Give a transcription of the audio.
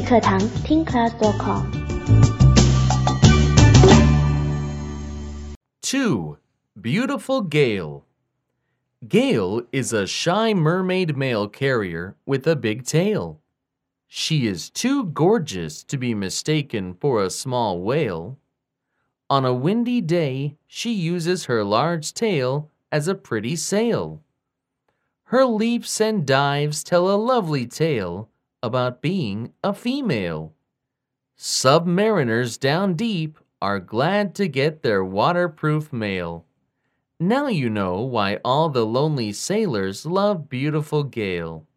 语课堂听 class.com。 2. Beautiful Gale. Gale is a shy mermaid mail carrier with a big tail. She is too gorgeous to be mistaken for a small whale. On a windy day, she uses her large tail as a pretty sail. Her leaps and dives tell a lovely tale about being a female. Submariners down deep are glad to get their waterproof mail. Now you know why all the lonely sailors love Beautiful Gale.